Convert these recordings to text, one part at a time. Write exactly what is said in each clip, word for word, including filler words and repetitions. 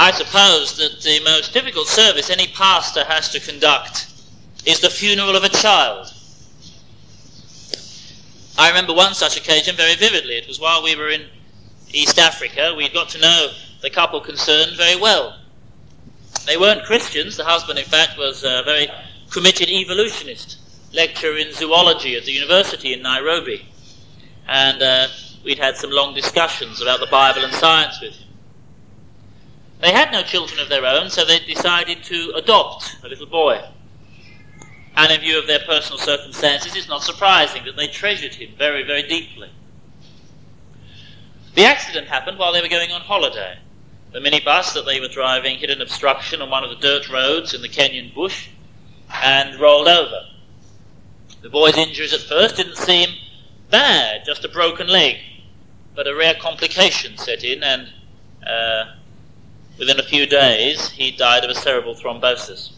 I suppose that the most difficult service any pastor has to conduct is the funeral of a child. I remember one such occasion very vividly. It was while we were in East Africa. We got to know the couple concerned very well. They weren't Christians. The husband, in fact, was a very committed evolutionist, lecturer in zoology at the university in Nairobi. And uh, we'd had some long discussions about the Bible and science with him. They had no children of their own, so they decided to adopt a little boy. And in view of their personal circumstances, it's not surprising that they treasured him very, very deeply. The accident happened while they were going on holiday. The minibus that they were driving hit an obstruction on one of the dirt roads in the Kenyan bush and rolled over. The boy's injuries at first didn't seem bad, just a broken leg. But a rare complication set in, and uh, within a few days he died of a cerebral thrombosis.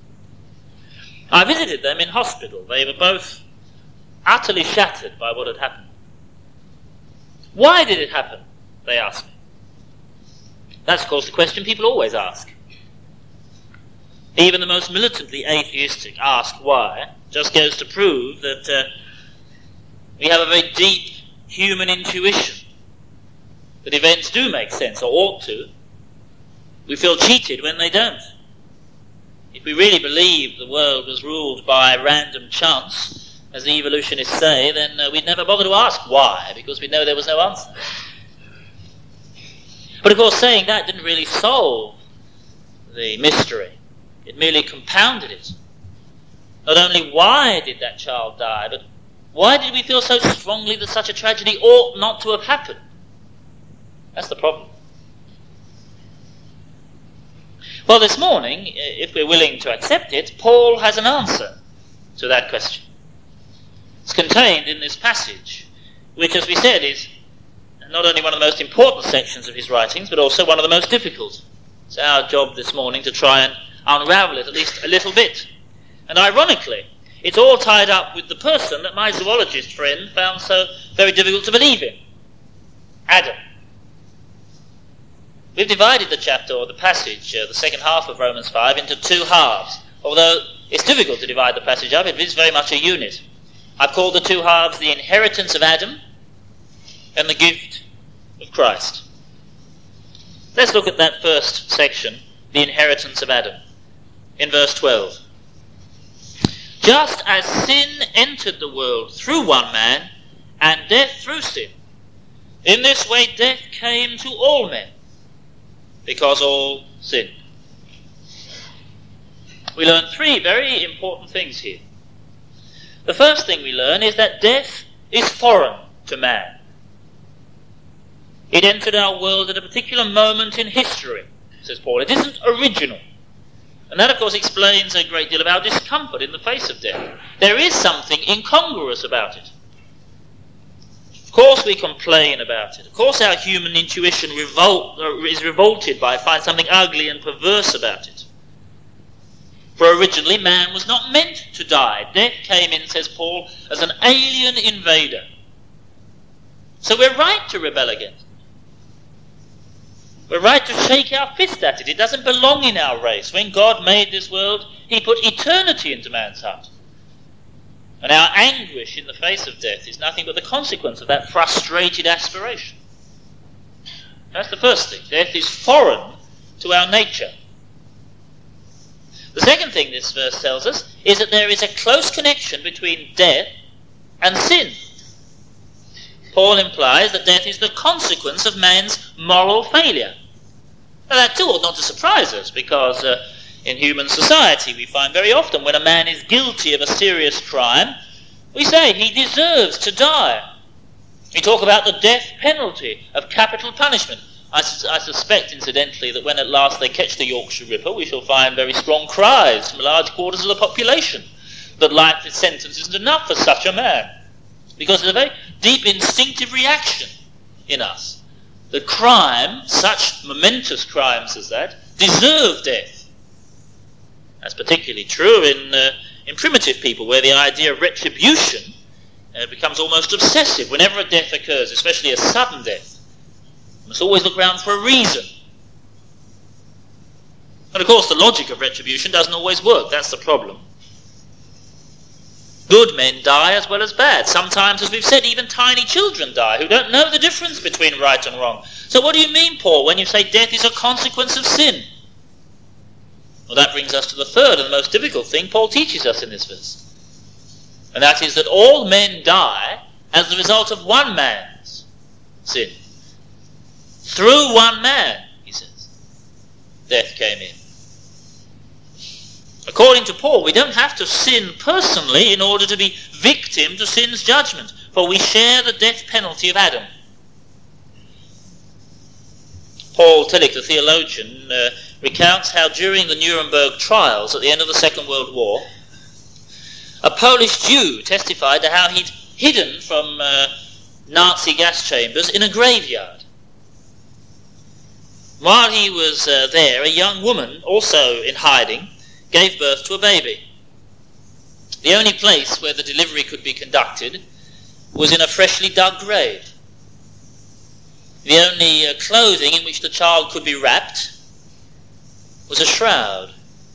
I visited them in hospital. They were both utterly shattered by what had happened. Why did it happen? They asked me. That's, of course, the question people always ask. Even the most militantly atheistic ask why. Just goes to prove that uh, we have a very deep human intuition that events do make sense, or ought to. We feel cheated when they don't. If we really believed the world was ruled by random chance, as the evolutionists say, then uh, we'd never bother to ask why, because we know there was no answer. But of course, saying that didn't really solve the mystery. It merely compounded it. Not only why did that child die, but why did we feel so strongly that such a tragedy ought not to have happened? That's the problem. Well, this morning, if we're willing to accept it, Paul has an answer to that question. It's contained in this passage, which, as we said, is not only one of the most important sections of his writings, but also one of the most difficult. It's our job this morning to try and unravel it at least a little bit. And ironically, it's all tied up with the person that my zoologist friend found so very difficult to believe in, Adam. We've divided the chapter, or the passage, uh, the second half of Romans five, into two halves. Although it's difficult to divide the passage up, it is very much a unit. I've called the two halves the inheritance of Adam and the gift of Christ. Let's look at that first section, the inheritance of Adam, in verse twelve. Just as sin entered the world through one man, and death through sin, in this way death came to all men, because all sinned. We learn three very important things here. The first thing we learn is that death is foreign to man. It entered our world at a particular moment in history, says Paul. It isn't original. And that, of course, explains a great deal of our discomfort in the face of death. There is something incongruous about it. Of course we complain about it. Of course our human intuition revolt, is revolted by it, finds something ugly and perverse about it. For originally man was not meant to die. Death came in, says Paul, as an alien invader. So we're right to rebel against it. We're right to shake our fist at it. It doesn't belong in our race. When God made this world, he put eternity into man's heart. And our anguish in the face of death is nothing but the consequence of that frustrated aspiration. That's the first thing. Death is foreign to our nature. The second thing this verse tells us is that there is a close connection between death and sin. Paul implies that death is the consequence of man's moral failure. Now that too ought not to surprise us, because uh, in human society we find very often when a man is guilty of a serious crime, we say he deserves to die. We talk about the death penalty of capital punishment. I, su- I suspect, incidentally, that when at last they catch the Yorkshire Ripper, we shall find very strong cries from large quarters of the population that life sentence isn't enough for such a man. Because there's a very deep instinctive reaction in us. The crime, such momentous crimes as that, deserve death. That's particularly true in uh, in primitive people, where the idea of retribution uh, becomes almost obsessive. Whenever a death occurs, especially a sudden death, you must always look round for a reason. And of course the logic of retribution doesn't always work, that's the problem. Good men die as well as bad. Sometimes, as we've said, even tiny children die who don't know the difference between right and wrong. So what do you mean, Paul, when you say death is a consequence of sin? Well, that brings us to the third and the most difficult thing Paul teaches us in this verse. And that is that all men die as the result of one man's sin. Through one man, he says, death came in. According to Paul, we don't have to sin personally in order to be victim to sin's judgment, for we share the death penalty of Adam. Paul Tillich, the theologian, uh, recounts how during the Nuremberg trials at the end of the Second World War, a Polish Jew testified to how he'd hidden from uh, Nazi gas chambers in a graveyard. While he was uh, there, a young woman, also in hiding, gave birth to a baby. The only place where the delivery could be conducted was in a freshly dug grave. The only uh, clothing in which the child could be wrapped was a shroud.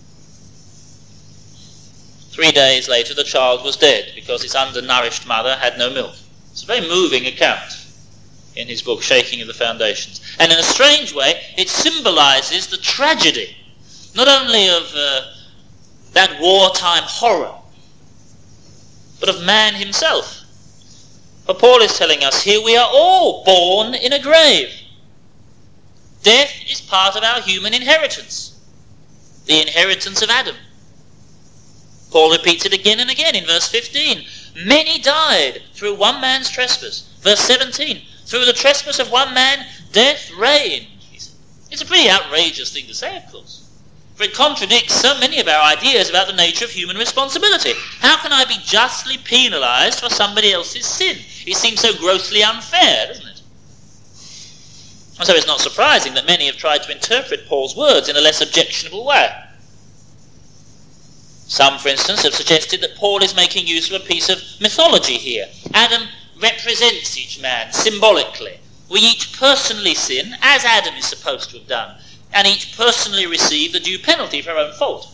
Three days later the child was dead because its undernourished mother had no milk. It's a very moving account in his book, Shaking of the Foundations. And in a strange way, it symbolizes the tragedy, not only of uh, that wartime horror, but of man himself. For Paul is telling us here we are all born in a grave. Death is part of our human inheritance, the inheritance of Adam. Paul repeats it again and again in verse fifteen. Many died through one man's trespass. Verse seventeen. Through the trespass of one man, death reigned. It's a pretty outrageous thing to say, of course. For it contradicts so many of our ideas about the nature of human responsibility. How can I be justly penalized for somebody else's sin? It seems so grossly unfair, doesn't it? And so it's not surprising that many have tried to interpret Paul's words in a less objectionable way. Some, for instance, have suggested that Paul is making use of a piece of mythology here. Adam represents each man symbolically. We each personally sin, as Adam is supposed to have done, and each personally receive the due penalty for our own fault.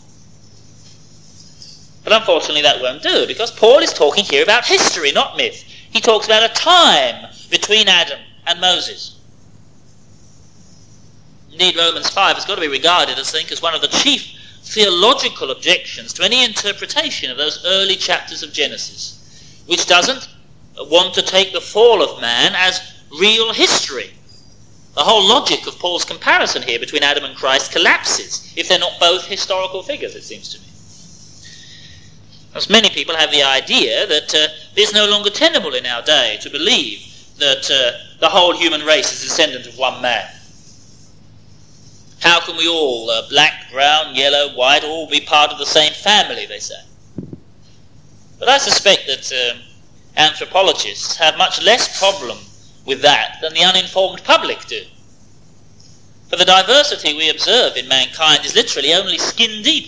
But unfortunately that won't do, because Paul is talking here about history, not myth. He talks about a time between Adam and Moses. Indeed, Romans five has got to be regarded, I think, as one of the chief theological objections to any interpretation of those early chapters of Genesis, which doesn't want to take the fall of man as real history. The whole logic of Paul's comparison here between Adam and Christ collapses if they're not both historical figures, it seems to me. As many people have the idea that uh, it's no longer tenable in our day to believe that uh, the whole human race is a descendant of one man. How can we all, uh, black, brown, yellow, white, all be part of the same family, they say. But I suspect that um, anthropologists have much less problem with that than the uninformed public do. For the diversity we observe in mankind is literally only skin deep.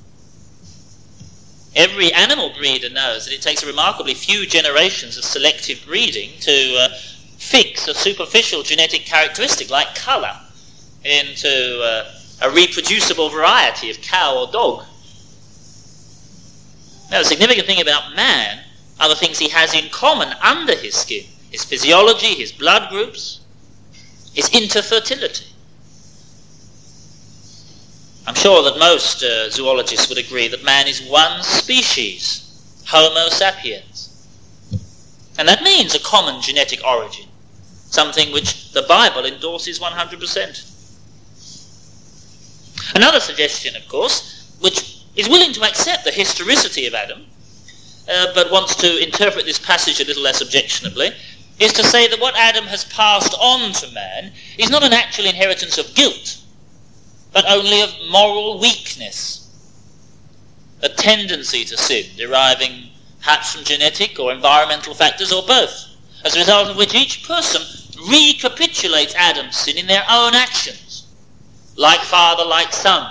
Every animal breeder knows that it takes a remarkably few generations of selective breeding to uh, fix a superficial genetic characteristic like colour into uh, a reproducible variety of cow or dog. Now, the significant thing about man are the things he has in common under his skin: his physiology, his blood groups, his interfertility. I'm sure that most uh, zoologists would agree that man is one species, Homo sapiens. And that means a common genetic origin, something which the Bible endorses one hundred percent. Another suggestion, of course, which is willing to accept the historicity of Adam, uh, but wants to interpret this passage a little less objectionably, is to say that what Adam has passed on to man is not an actual inheritance of guilt, but only of moral weakness, a tendency to sin deriving perhaps from genetic or environmental factors or both, as a result of which each person recapitulates Adam's sin in their own actions, like father, like son.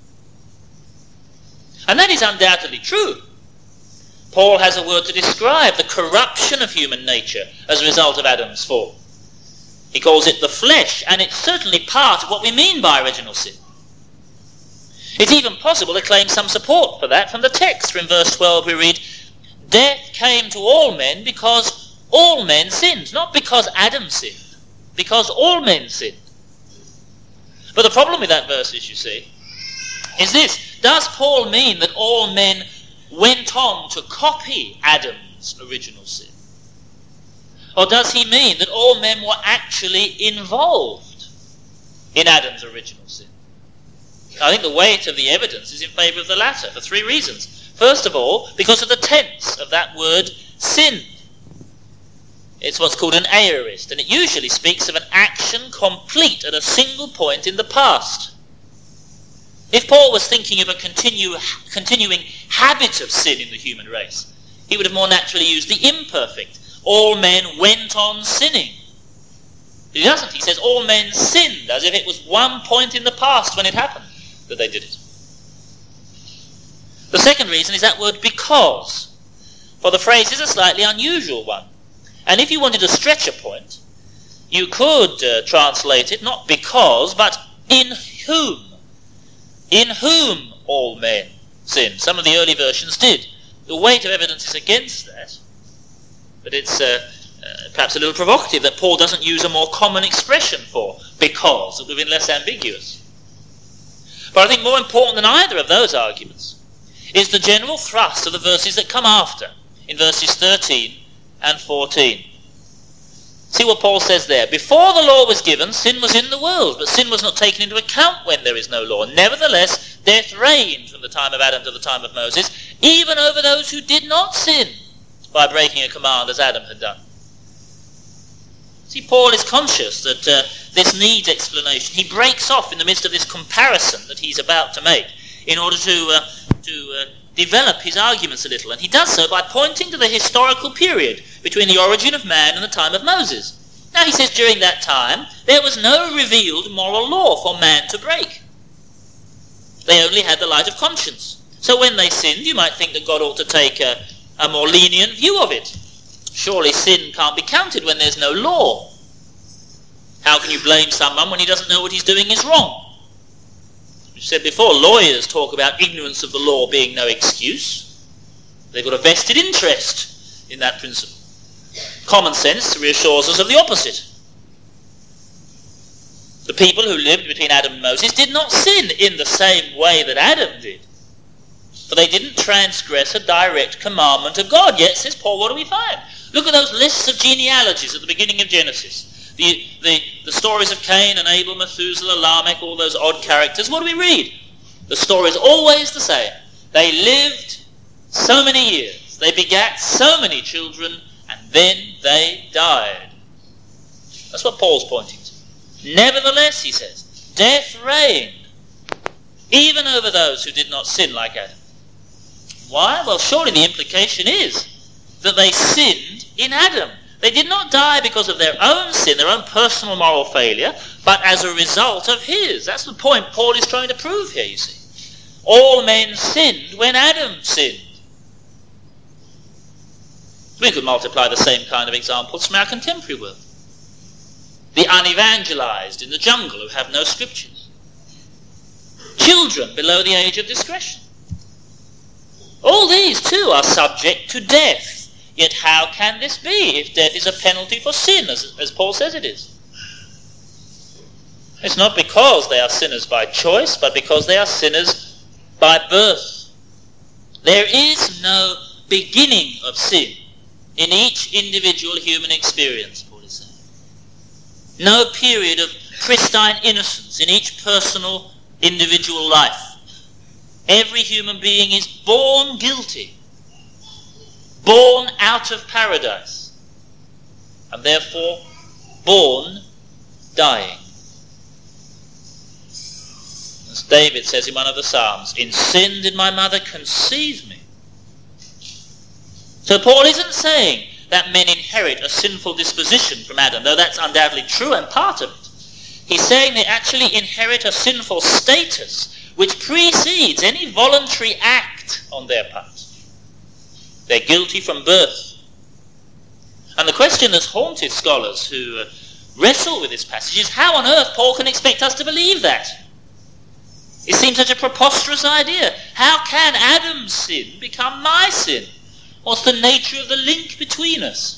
And that is undoubtedly true. Paul has a word to describe the corruption of human nature as a result of Adam's fall. He calls it the flesh, and it's certainly part of what we mean by original sin. It's even possible to claim some support for that from the text. For in verse twelve we read, death came to all men because all men sinned. Not because Adam sinned, because all men sinned. But the problem with that verse is, you see, is this. Does Paul mean that all men went on to copy Adam's original sin? Or does he mean that all men were actually involved in Adam's original sin? I think the weight of the evidence is in favour of the latter for three reasons. First of all, because of the tense of that word sin. It's what's called an aorist, and it usually speaks of an action complete at a single point in the past. If Paul was thinking of a continue, continuing habit of sin in the human race, he would have more naturally used the imperfect. All men went on sinning. But he doesn't. He says all men sinned, as if it was one point in the past when it happened that they did it. The second reason is that word because. For the phrase is a slightly unusual one. And if you wanted to stretch a point, you could uh, translate it not because, but in whom. In whom all men sinned. Some of the early versions did. The weight of evidence is against that. But it's uh, uh, perhaps a little provocative that Paul doesn't use a more common expression for because. It would have been less ambiguous. But I think more important than either of those arguments is the general thrust of the verses that come after, in verses thirteen and fourteen. See what Paul says there. Before the law was given, sin was in the world, but sin was not taken into account when there is no law. Nevertheless, death reigned from the time of Adam to the time of Moses, even over those who did not sin, by breaking a command as Adam had done. See, Paul is conscious that uh, this needs explanation. He breaks off in the midst of this comparison that he's about to make in order to, uh, to uh, develop his arguments a little. And he does so by pointing to the historical period between the origin of man and the time of Moses. Now he says during that time there was no revealed moral law for man to break. They only had the light of conscience. So when they sinned, you might think that God ought to take a, a more lenient view of it. Surely sin can't be counted when there's no law. How can you blame someone when he doesn't know what he's doing is wrong? As you said before, lawyers talk about ignorance of the law being no excuse. They've got a vested interest in that principle. Common sense reassures us of the opposite. The people who lived between Adam and Moses did not sin in the same way that Adam did. For they didn't transgress a direct commandment of God. Yet, says Paul, what do we find? Look at those lists of genealogies at the beginning of Genesis. The, the, the stories of Cain and Abel, Methuselah, Lamech, all those odd characters. What do we read? The story is always the same. They lived so many years. They begat so many children, and then they died. That's what Paul's pointing to. Nevertheless, he says, death reigned, even over those who did not sin like Adam. Why? Well, surely the implication is that they sinned in Adam. They did not die because of their own sin, their own personal moral failure, but as a result of his. That's the point Paul is trying to prove here, you see. All men sinned when Adam sinned. We could multiply the same kind of examples from our contemporary world. The unevangelized in the jungle who have no scriptures. Children below the age of discretion. All these too are subject to death. Yet how can this be if death is a penalty for sin, as, as Paul says it is? It's not because they are sinners by choice, but because they are sinners by birth. There is no beginning of sin in each individual human experience, Paul is saying. No period of pristine innocence in each personal individual life. Every human being is born guilty, born out of paradise, and therefore born dying. As David says in one of the Psalms, in sin did my mother conceive me. So Paul isn't saying that men inherit a sinful disposition from Adam, though that's undoubtedly true and part of it. He's saying they actually inherit a sinful status which precedes any voluntary act on their part. They're guilty from birth. And the question that's haunted scholars who uh, wrestle with this passage is how on earth Paul can expect us to believe that. It seems such a preposterous idea. How can Adam's sin become my sin? What's the nature of the link between us?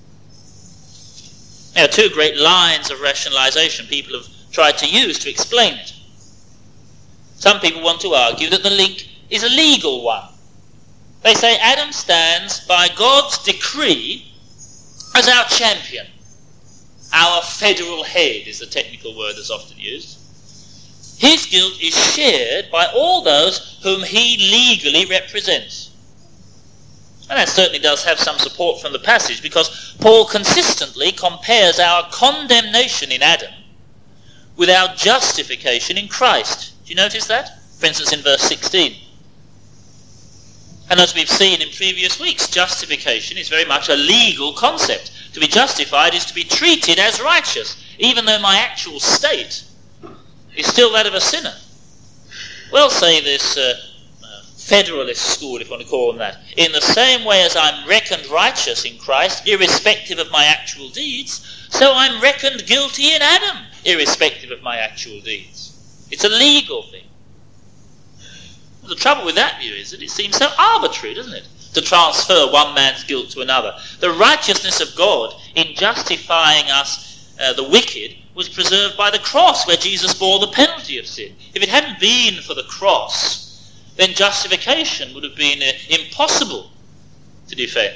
There are two great lines of rationalization people have tried to use to explain it. Some people want to argue that the link is a legal one. They say Adam stands by God's decree as our champion. Our federal head is the technical word that's often used. His guilt is shared by all those whom he legally represents. And that certainly does have some support from the passage, because Paul consistently compares our condemnation in Adam with our justification in Christ. Do you notice that? For instance, in verse sixteen. And as we've seen in previous weeks, justification is very much a legal concept. To be justified is to be treated as righteous, even though my actual state is still that of a sinner. Well, say this uh, uh, federalist school, if you want to call them that. In the same way as I'm reckoned righteous in Christ, irrespective of my actual deeds, so I'm reckoned guilty in Adam, irrespective of my actual deeds. It's a legal thing. The trouble with that view is that it seems so arbitrary, doesn't it, to transfer one man's guilt to another. The righteousness of God in justifying us, uh, the wicked, was preserved by the cross, where Jesus bore the penalty of sin. If it hadn't been for the cross, then justification would have been uh, impossible to defend.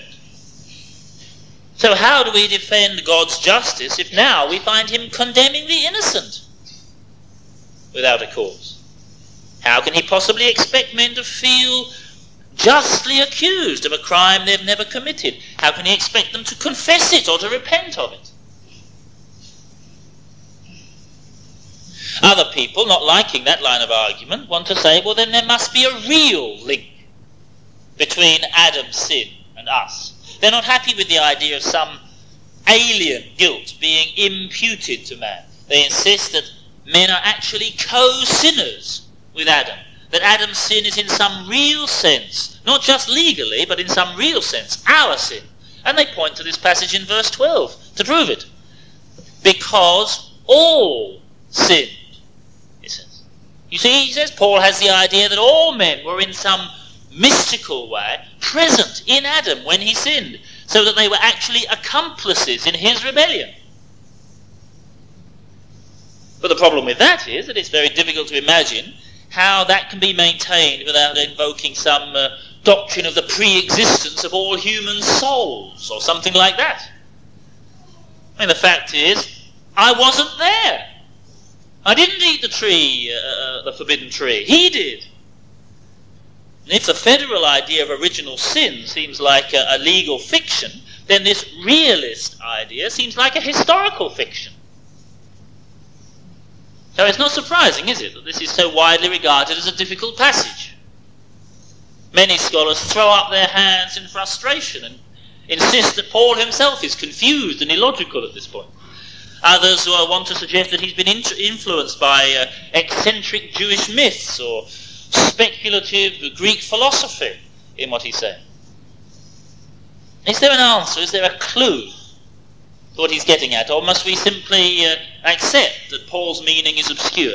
So how do we defend God's justice if now we find him condemning the innocent without a cause? How can he possibly expect men to feel justly accused of a crime they've never committed? How can he expect them to confess it or to repent of it? Other people, not liking that line of argument, want to say, well, then there must be a real link between Adam's sin and us. They're not happy with the idea of some alien guilt being imputed to man. They insist that men are actually co-sinners with Adam, that Adam's sin is in some real sense, not just legally, but in some real sense, our sin. And they point to this passage in verse twelve to prove it. Because all sinned, he says. You see, he says, Paul has the idea that all men were in some mystical way present in Adam when he sinned, so that they were actually accomplices in his rebellion. But the problem with that is that it's very difficult to imagine how that can be maintained without invoking some uh, doctrine of the pre-existence of all human souls, or something like that. I mean, the fact is, I wasn't there. I didn't eat the tree, uh, the forbidden tree. He did. And if the federal idea of original sin seems like a, a legal fiction, then this realist idea seems like a historical fiction. So it's not surprising, is it, that this is so widely regarded as a difficult passage. Many scholars throw up their hands in frustration and insist that Paul himself is confused and illogical at this point. Others uh, want to suggest that he's been int- influenced by uh, eccentric Jewish myths or speculative Greek philosophy in what he's saying. Is there an answer? Is there a clue to what he's getting at? Or must we simply uh, accept that Paul's meaning is obscure?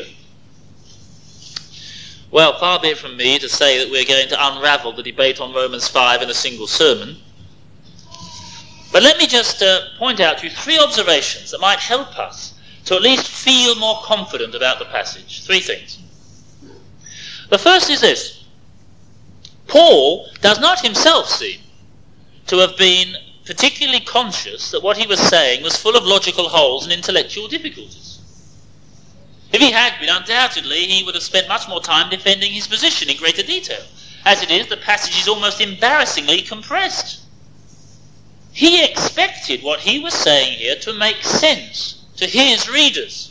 Well, far be it from me to say that we're going to unravel the debate on Romans five in a single sermon. But let me just uh, point out to you three observations that might help us to at least feel more confident about the passage. Three things. The first is this. Paul does not himself seem to have been particularly conscious that what he was saying was full of logical holes and intellectual difficulties. If he had been, undoubtedly, he would have spent much more time defending his position in greater detail. As it is, the passage is almost embarrassingly compressed. He expected what he was saying here to make sense to his readers.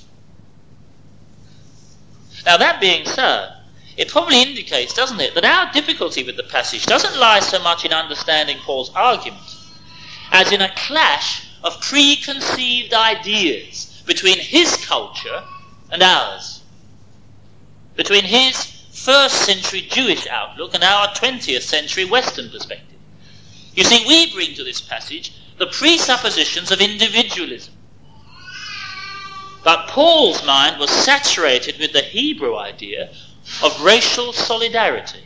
Now, that being so, it probably indicates, doesn't it, that our difficulty with the passage doesn't lie so much in understanding Paul's argument as in a clash of preconceived ideas between his culture and ours, between his first century Jewish outlook and our twentieth century Western perspective. You see, we bring to this passage the presuppositions of individualism. But Paul's mind was saturated with the Hebrew idea of racial solidarity.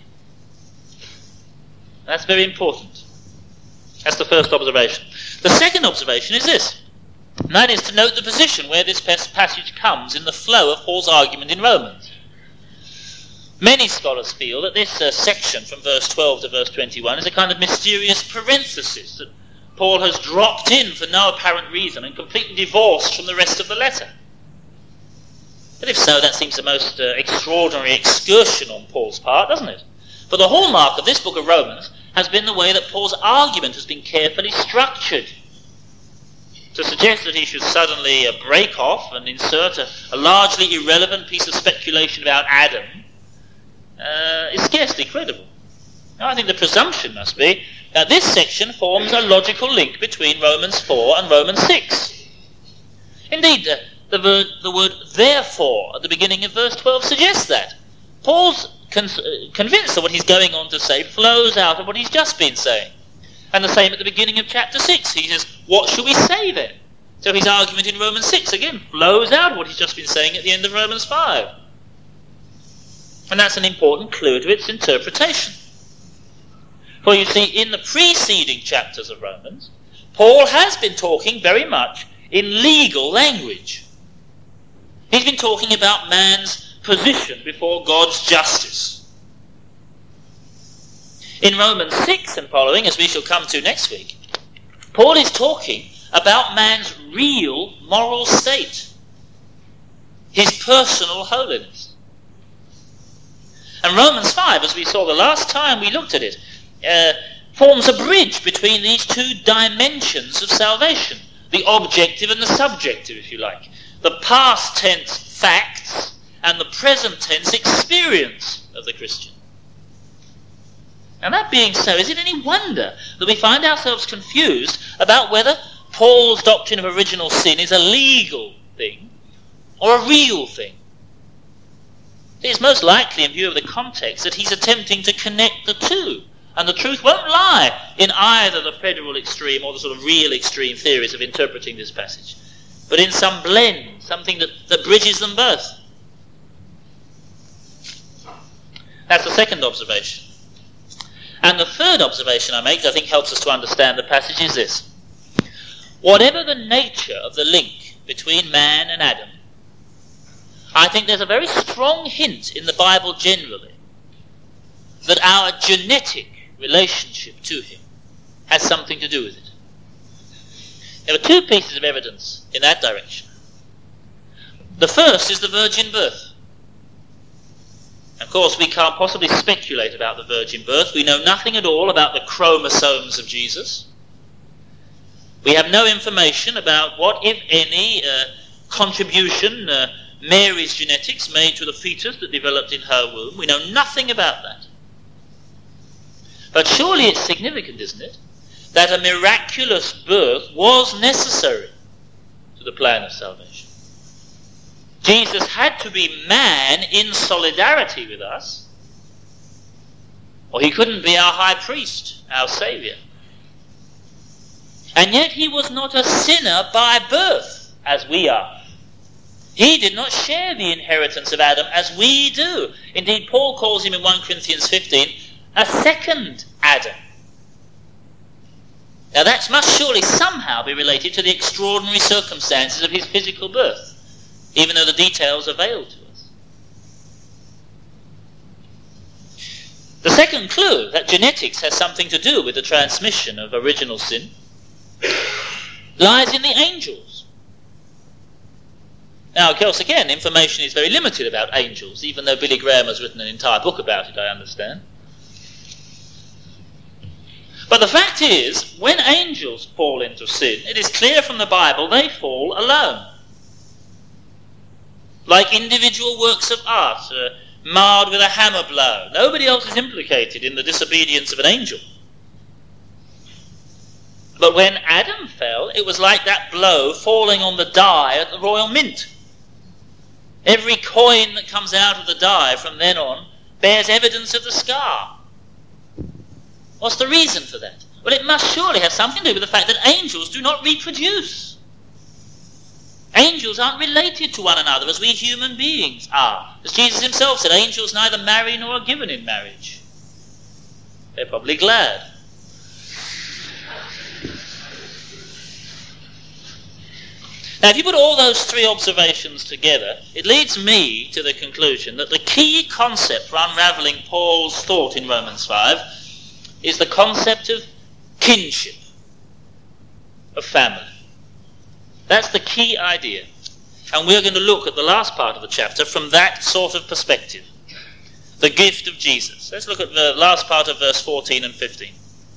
That's very important. That's the first observation. The second observation is this, and that is to note the position where this passage comes in the flow of Paul's argument in Romans. Many scholars feel that this uh, section from verse twelve to verse twenty-one is a kind of mysterious parenthesis that Paul has dropped in for no apparent reason and completely divorced from the rest of the letter. But if so, that seems the most uh, extraordinary excursion on Paul's part, doesn't it? For the hallmark of this book of Romans has been the way that Paul's argument has been carefully structured. To suggest that he should suddenly uh, break off and insert a, a largely irrelevant piece of speculation about Adam uh, is scarcely credible. Now, I think the presumption must be that this section forms a logical link between Romans four and Romans six. Indeed, uh, the, word, the word therefore at the beginning of verse twelve suggests that. Paul's con- uh, convinced that what he's going on to say flows out of what he's just been saying. And the same at the beginning of chapter six. He says, what shall we say then? So his argument in Romans six, again, flows out of what he's just been saying at the end of Romans five. And that's an important clue to its interpretation. For you see, in the preceding chapters of Romans, Paul has been talking very much in legal language. He's been talking about man's position before God's justice. In Romans six and following, as we shall come to next week, Paul is talking about man's real moral state, his personal holiness. And Romans five, as we saw the last time we looked at it, uh, forms a bridge between these two dimensions of salvation, the objective and the subjective, if you like, the past tense facts and the present tense experience of the Christian. And that being so, is it any wonder that we find ourselves confused about whether Paul's doctrine of original sin is a legal thing or a real thing? It's most likely, in view of the context, that he's attempting to connect the two, and the truth won't lie in either the federal extreme or the sort of real extreme theories of interpreting this passage, but in some blend, something that, that bridges them both. That's the second observation. And the third observation I make, that I think helps us to understand the passage, is this. Whatever the nature of the link between man and Adam, I think there's a very strong hint in the Bible generally that our genetic relationship to him has something to do with it. There are two pieces of evidence in that direction. The first is the virgin birth. Of course, we can't possibly speculate about the virgin birth. We know nothing at all about the chromosomes of Jesus. We have no information about what, if any, uh, contribution uh, Mary's genetics made to the fetus that developed in her womb. We know nothing about that. But surely it's significant, isn't it, that a miraculous birth was necessary to the plan of salvation. Jesus had to be man in solidarity with us, or he couldn't be our high priest, our saviour. And yet he was not a sinner by birth, as we are. He did not share the inheritance of Adam as we do. Indeed, Paul calls him in First Corinthians fifteen a second Adam. Now that must surely somehow be related to the extraordinary circumstances of his physical birth, even though the details are veiled to us. The second clue, that genetics has something to do with the transmission of original sin, lies in the angels. Now, of course, again, information is very limited about angels, even though Billy Graham has written an entire book about it, I understand. But the fact is, when angels fall into sin, it is clear from the Bible they fall alone. Like individual works of art, uh, marred with a hammer blow. Nobody else is implicated in the disobedience of an angel. But when Adam fell, it was like that blow falling on the die at the Royal Mint. Every coin that comes out of the die from then on bears evidence of the scar. What's the reason for that? Well, it must surely have something to do with the fact that angels do not reproduce. Angels aren't related to one another as we human beings are. As Jesus himself said, angels neither marry nor are given in marriage. They're probably glad. Now, if you put all those three observations together, it leads me to the conclusion that the key concept for unravelling Paul's thought in Romans five is the concept of kinship, of family. That's the key idea. And we're going to look at the last part of the chapter from that sort of perspective. The gift of Jesus. Let's look at the last part of verse fourteen and fifteen.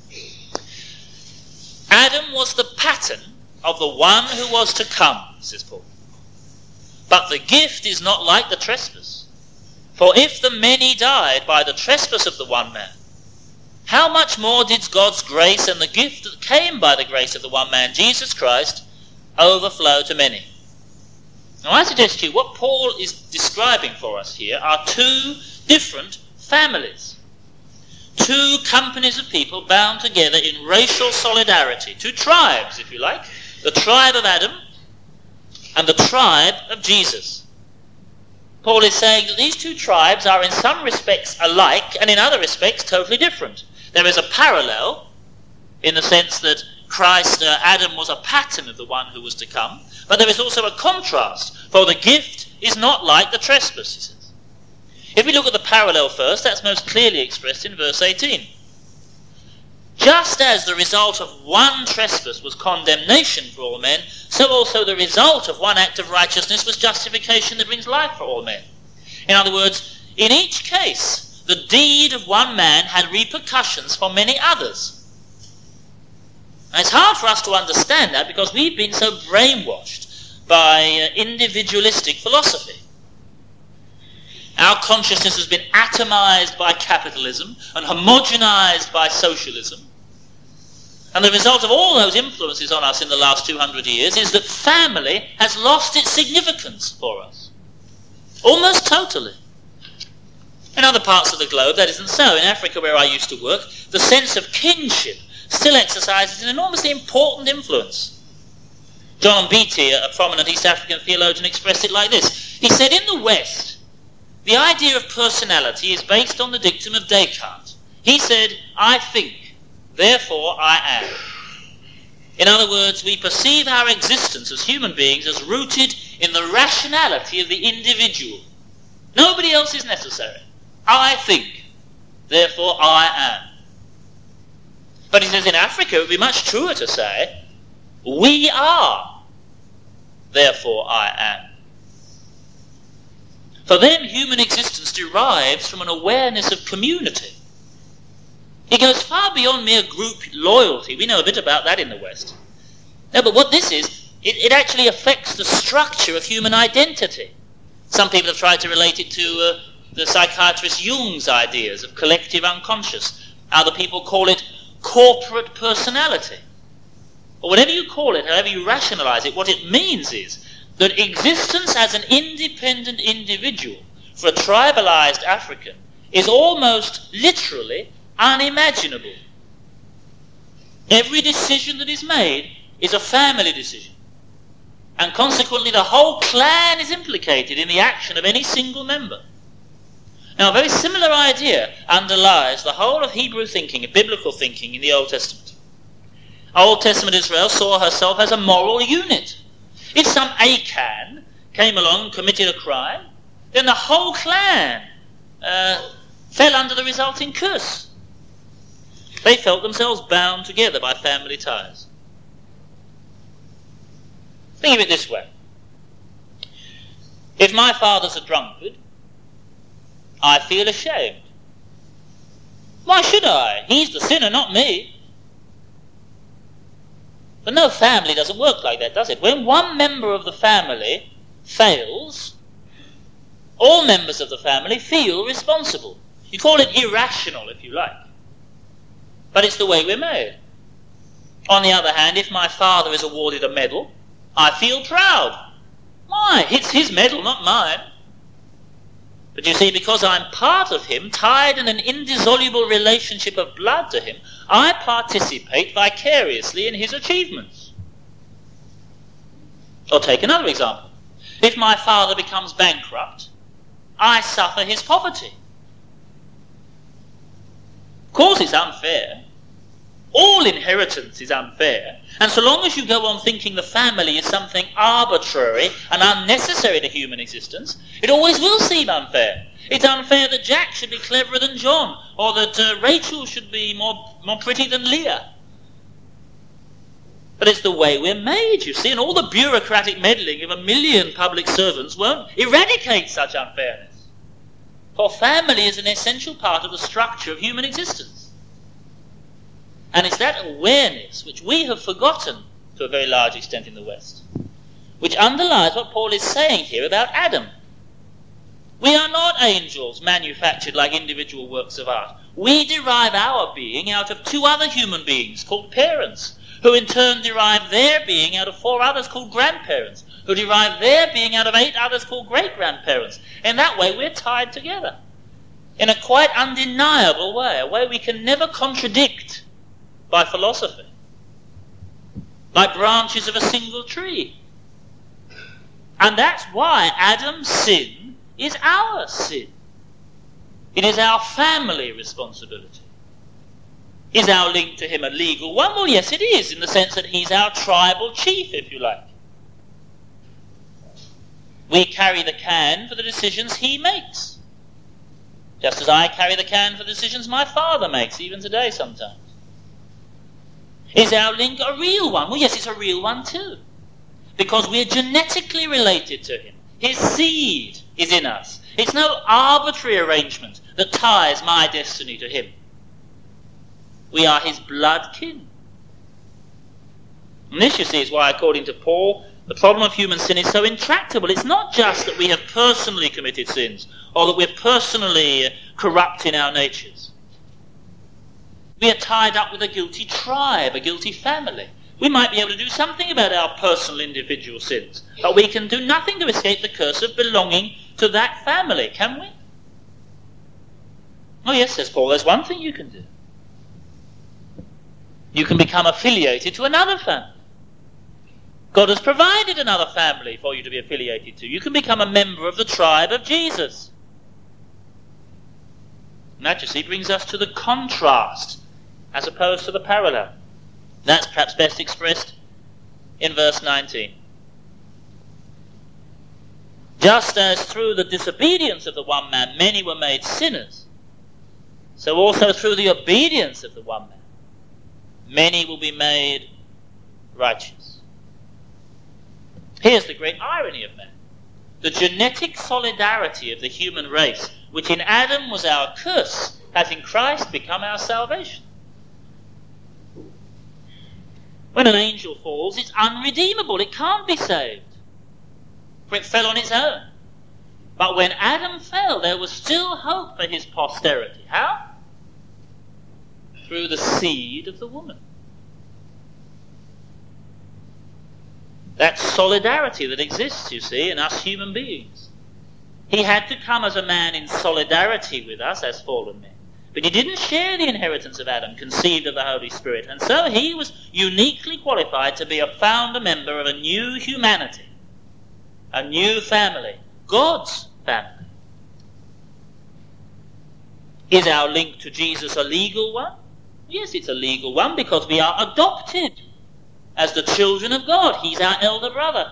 Adam was the pattern of the one who was to come, says Paul. But the gift is not like the trespass. For if the many died by the trespass of the one man, how much more did God's grace and the gift that came by the grace of the one man, Jesus Christ, overflow to many? Now I suggest to you what Paul is describing for us here are two different families. Two companies of people bound together in racial solidarity. Two tribes, if you like. The tribe of Adam and the tribe of Jesus. Paul is saying that these two tribes are in some respects alike and in other respects totally different. There is a parallel in the sense that Christ, uh, Adam was a pattern of the one who was to come, but there is also a contrast, for the gift is not like the trespass, he says. If we look at the parallel first, that's most clearly expressed in verse eighteen. Just as the result of one trespass was condemnation for all men, so also the result of one act of righteousness was justification that brings life for all men. In other words, in each case, the deed of one man had repercussions for many others. And it's hard for us to understand that because we've been so brainwashed by uh, individualistic philosophy. Our consciousness has been atomized by capitalism and homogenized by socialism. And the result of all those influences on us in the last two hundred years is that family has lost its significance for us. Almost totally. In other parts of the globe, that isn't so. In Africa, where I used to work, the sense of kinship still exercises an enormously important influence. John Mbiti, a prominent East African theologian, expressed it like this. He said, in the West, the idea of personality is based on the dictum of Descartes. He said, I think, therefore I am. In other words, we perceive our existence as human beings as rooted in the rationality of the individual. Nobody else is necessary. I think, therefore I am. But he says in Africa it would be much truer to say, we are, therefore I am. For them, human existence derives from an awareness of community. It goes far beyond mere group loyalty. We know a bit about that in the West. No, but what this is, it, it actually affects the structure of human identity. Some people have tried to relate it to uh, the psychiatrist Jung's ideas of collective unconscious. Other people call it corporate personality. Or whatever you call it, however you rationalize it, what it means is that existence as an independent individual for a tribalized African is almost literally unimaginable. Every decision that is made is a family decision. And consequently the whole clan is implicated in the action of any single member. Now a very similar idea underlies the whole of Hebrew thinking, biblical thinking in the Old Testament. Old Testament Israel saw herself as a moral unit. If some Achan came along and committed a crime, then the whole clan uh, fell under the resulting curse. They felt themselves bound together by family ties. Think of it this way. If my father's a drunkard, I feel ashamed. Why should I? He's the sinner, not me. But no, family doesn't work like that, does it? When one member of the family fails, all members of the family feel responsible. You call it irrational, if you like. But it's the way we're made. On the other hand, if my father is awarded a medal, I feel proud. Why? It's his medal, not mine. But you see, because I'm part of him, tied in an indissoluble relationship of blood to him, I participate vicariously in his achievements. Or take another example. If my father becomes bankrupt, I suffer his poverty. Of course it's unfair. All inheritance is unfair. And so long as you go on thinking the family is something arbitrary and unnecessary to human existence, it always will seem unfair. It's unfair that Jack should be cleverer than John, or that uh, Rachel should be more, more pretty than Leah. But it's the way we're made, you see, and all the bureaucratic meddling of a million public servants won't eradicate such unfairness. For family is an essential part of the structure of human existence. And it's that awareness which we have forgotten to a very large extent in the West, which underlies what Paul is saying here about Adam. We are not angels manufactured like individual works of art. We derive our being out of two other human beings called parents, who in turn derive their being out of four others called grandparents, who derive their being out of eight others called great-grandparents. In that way we're tied together in a quite undeniable way, a way we can never contradict by philosophy, like branches of a single tree. And that's why Adam's sin is our sin. It is our family responsibility. Is our link to him a legal one? Well, yes, it is, in the sense that he's our tribal chief, if you like. We carry the can for the decisions he makes, just as I carry the can for the decisions my father makes, even today sometimes. Is our link a real one? Well, yes, it's a real one too, because we're genetically related to him. His seed is in us. It's no arbitrary arrangement that ties my destiny to him. We are his blood kin. And this, you see, is why, according to Paul, the problem of human sin is so intractable. It's not just that we have personally committed sins, or that we're personally corrupt in our natures. We are tied up with a guilty tribe, a guilty family. We might be able to do something about our personal individual sins, but we can do nothing to escape the curse of belonging to that family, can we? Oh yes, says Paul, there's one thing you can do. You can become affiliated to another family. God has provided another family for you to be affiliated to. You can become a member of the tribe of Jesus. And that, you see, brings us to the contrast as opposed to the parallel. That's perhaps best expressed in verse nineteen. Just as through the disobedience of the one man many were made sinners, so also through the obedience of the one man many will be made righteous. Here's the great irony of man. The genetic solidarity of the human race, which in Adam was our curse, has in Christ become our salvation. When an angel falls, it's unredeemable. It can't be saved, for it fell on its own. But when Adam fell, there was still hope for his posterity. How? Through the seed of the woman. That solidarity that exists, you see, in us human beings. He had to come as a man in solidarity with us as fallen men. But he didn't share the inheritance of Adam, conceived of the Holy Spirit. And so he was uniquely qualified to be a founder member of a new humanity, a new family, God's family. Is our link to Jesus a legal one? Yes, it's a legal one because we are adopted as the children of God. He's our elder brother.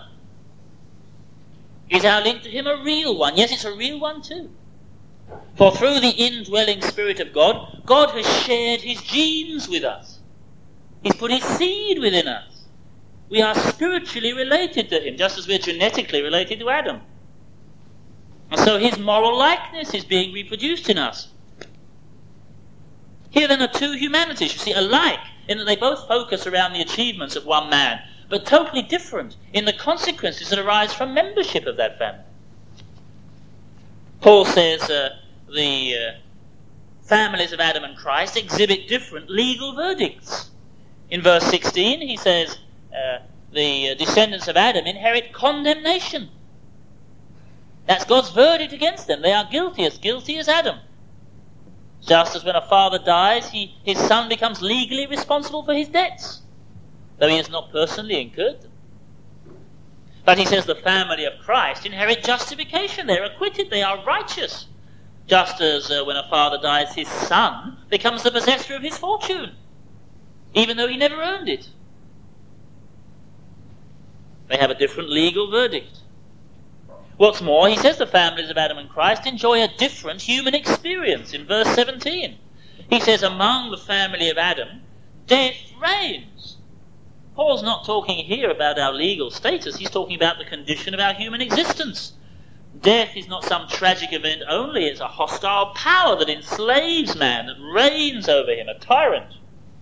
Is our link to him a real one? Yes, it's a real one too. For through the indwelling Spirit of God, God has shared his genes with us. He's put his seed within us. We are spiritually related to him, just as we're genetically related to Adam. And so his moral likeness is being reproduced in us. Here then are two humanities, you see, alike, in that they both focus around the achievements of one man, but totally different in the consequences that arise from membership of that family. Paul says uh, the uh, families of Adam and Christ exhibit different legal verdicts. In verse sixteen, he says uh, the descendants of Adam inherit condemnation. That's God's verdict against them. They are guilty, as guilty as Adam. Just as when a father dies, he, his son becomes legally responsible for his debts, though he has not personally incurred them. But he says the family of Christ inherit justification. They're acquitted. They are righteous. Just as uh, when a father dies, his son becomes the possessor of his fortune, even though he never earned it. They have a different legal verdict. What's more, he says the families of Adam and Christ enjoy a different human experience in verse seventeen. He says, among the family of Adam, death reigns. Paul's not talking here about our legal status. He's talking about the condition of our human existence. Death is not some tragic event only. It's a hostile power that enslaves man, that reigns over him, a tyrant.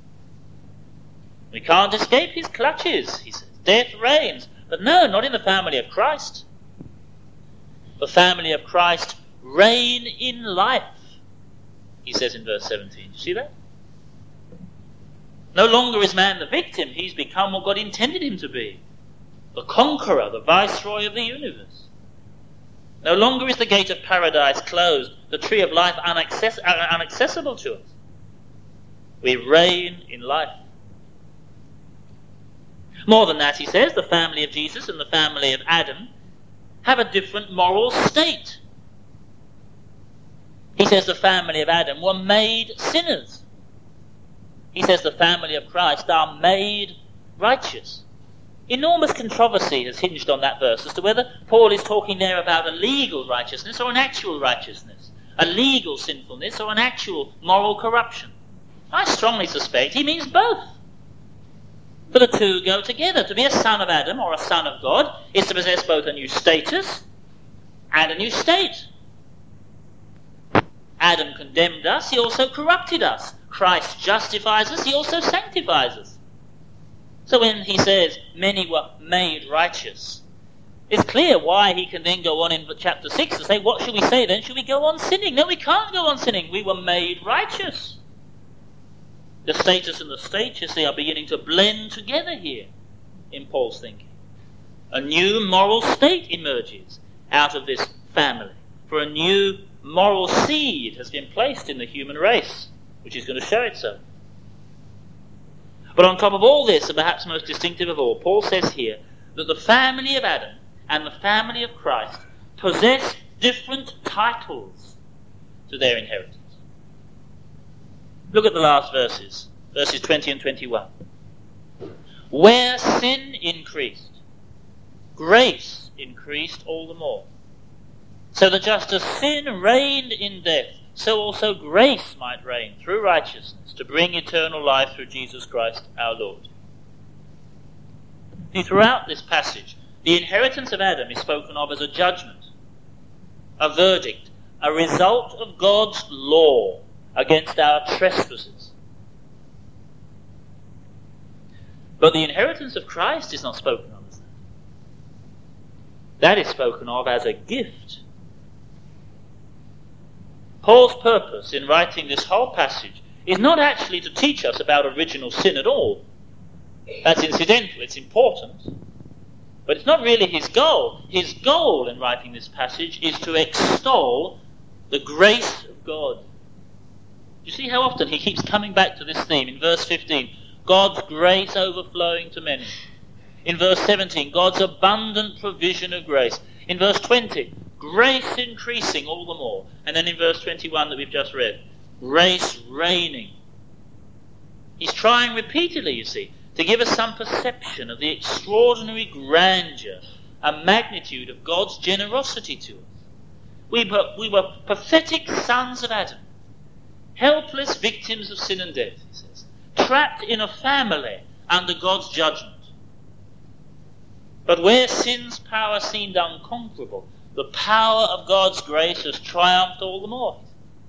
We can't escape his clutches, he says. Death reigns. But no, not in the family of Christ. The family of Christ reign in life, he says in verse seventeen. You see that? No longer is man the victim. He's become what God intended him to be. The conqueror, the viceroy of the universe. No longer is the gate of paradise closed, the tree of life unaccess- inaccessible to us. We reign in life. More than that, he says, the family of Jesus and the family of Adam have a different moral state. He says the family of Adam were made sinners. He says the family of Christ are made righteous. Enormous controversy has hinged on that verse as to whether Paul is talking there about a legal righteousness or an actual righteousness, a legal sinfulness or an actual moral corruption. I strongly suspect he means both. For the two go together. To be a son of Adam or a son of God is to possess both a new status and a new state. Adam condemned us, he also corrupted us. Christ justifies us, he also sanctifies us. So when he says many were made righteous, it's clear why he can then go on in chapter six and say, what should we say then? Should we go on sinning? No, we can't go on sinning. We were made righteous. The status and the state, you see, are beginning to blend together here in Paul's thinking. A new moral state emerges out of this family. For a new moral seed has been placed in the human race, which is going to show itself. But on top of all this, and perhaps most distinctive of all, Paul says here that the family of Adam and the family of Christ possess different titles to their inheritance. Look at the last verses, verses twenty and twenty-one. Where sin increased, grace increased all the more. So that just as sin reigned in death, so also grace might reign through righteousness to bring eternal life through Jesus Christ our Lord. See, throughout this passage, the inheritance of Adam is spoken of as a judgment, a verdict, a result of God's law against our trespasses. But the inheritance of Christ is not spoken of as that. That is spoken of as a gift. Paul's purpose in writing this whole passage is not actually to teach us about original sin at all. That's incidental, it's important. But it's not really his goal. His goal in writing this passage is to extol the grace of God. You see how often he keeps coming back to this theme. In verse fifteen, God's grace overflowing to many. In verse seventeen, God's abundant provision of grace. In verse twenty, grace increasing all the more. And then in verse twenty-one that we've just read, grace reigning. He's trying repeatedly, you see, to give us some perception of the extraordinary grandeur and magnitude of God's generosity to us. We were, we were pathetic sons of Adam, helpless victims of sin and death, he says, trapped in a family under God's judgment. But where sin's power seemed unconquerable, the power of God's grace has triumphed all the more.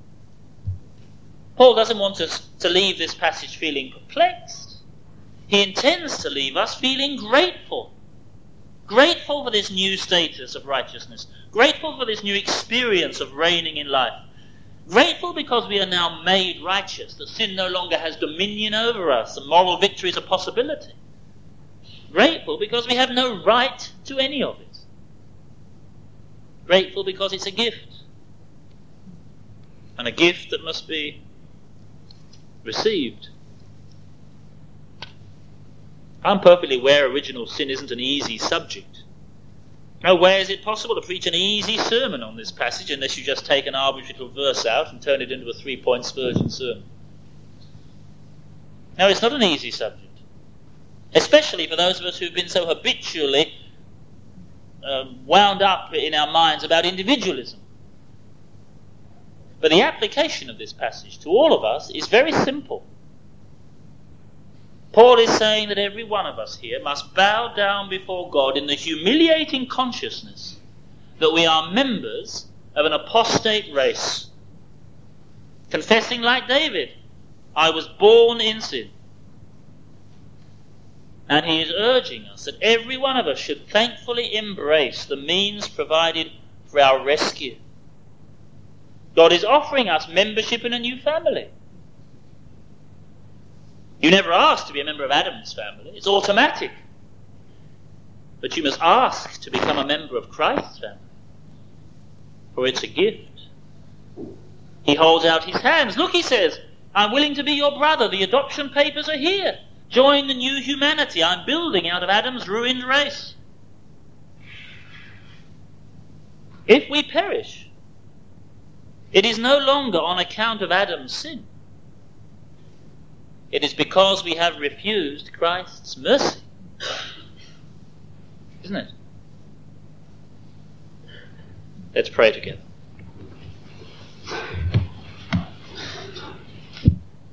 Paul doesn't want us to leave this passage feeling perplexed. He intends to leave us feeling grateful. Grateful for this new status of righteousness. Grateful for this new experience of reigning in life. Grateful because we are now made righteous, that sin no longer has dominion over us and moral victory is a possibility. Grateful because we have no right to any of it. Grateful because it's a gift. And a gift that must be received. I'm perfectly aware original sin isn't an easy subject. No way is it possible to preach an easy sermon on this passage unless you just take an arbitrary little verse out and turn it into a three-point Spurgeon sermon. No, it's not an easy subject, especially for those of us who've been so habitually um, wound up in our minds about individualism. But the application of this passage to all of us is very simple. Paul is saying that every one of us here must bow down before God in the humiliating consciousness that we are members of an apostate race, confessing like David, I was born in sin. And he is urging us that every one of us should thankfully embrace the means provided for our rescue. God is offering us membership in a new family. You never asked to be a member of Adam's family. It's automatic. But you must ask to become a member of Christ's family, for it's a gift. He holds out his hands. Look, he says, I'm willing to be your brother. The adoption papers are here. Join the new humanity I'm building out of Adam's ruined race. If we perish, it is no longer on account of Adam's sin. It is because we have refused Christ's mercy. Isn't it? Let's pray together.